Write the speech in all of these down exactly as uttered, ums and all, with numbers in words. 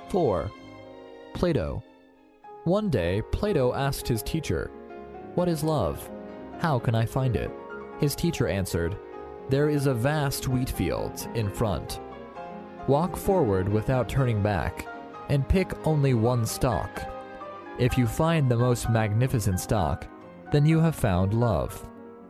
four. Plato. One day, Plato asked his teacher, "What is love? How can I find it?" His teacher answered, "There is a vast wheat field in front. Walk forward without turning back, and pick only one stalk. If you find the most magnificent stalk, then you have found love."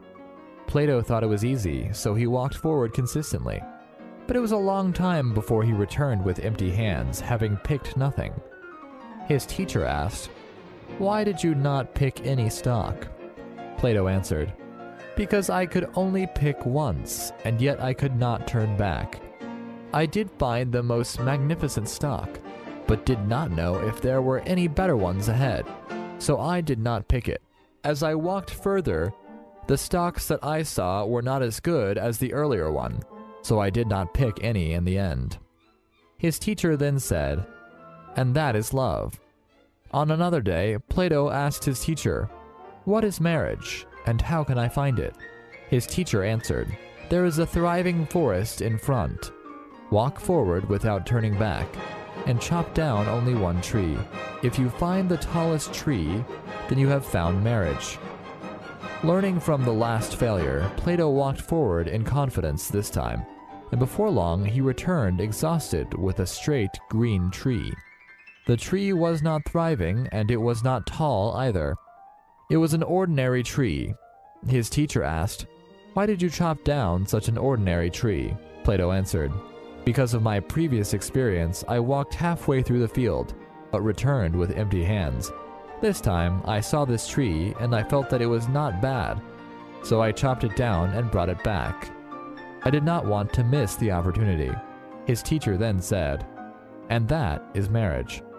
Plato thought it was easy, so he walked forward consistently. But it was a long time before he returned with empty hands, having picked nothing. His teacher asked, "Why did you not pick any stalk?" Plato answered, "Because I could only pick once, and yet I could not turn back. I did find the most magnificent stalk, but did not know if there were any better ones ahead, so I did not pick it. As I walked further, the stalks that I saw were not as good as the earlier one, so I did not pick any in the end." His teacher then said, "And that is love." On another day, Plato asked his teacher, "What is marriage, and how can I find it?" His teacher answered, "There is a thriving forest in front. Walk forward without turning back, and chop down only one tree. If you find the tallest tree, then you have found marriage." Learning from the last failure, Plato walked forward in confidence this time, and before long he returned exhausted with a straight green tree. The tree was not thriving, and it was not tall either. It was an ordinary tree. His teacher asked, "Why did you chop down such an ordinary tree?" Plato answered, "Because of my previous experience, I walked halfway through the field, but returned with empty hands. This time, I saw this tree, and I felt that it was not bad, so I chopped it down and brought it back. I did not want to miss the opportunity." His teacher then said, "And that is marriage."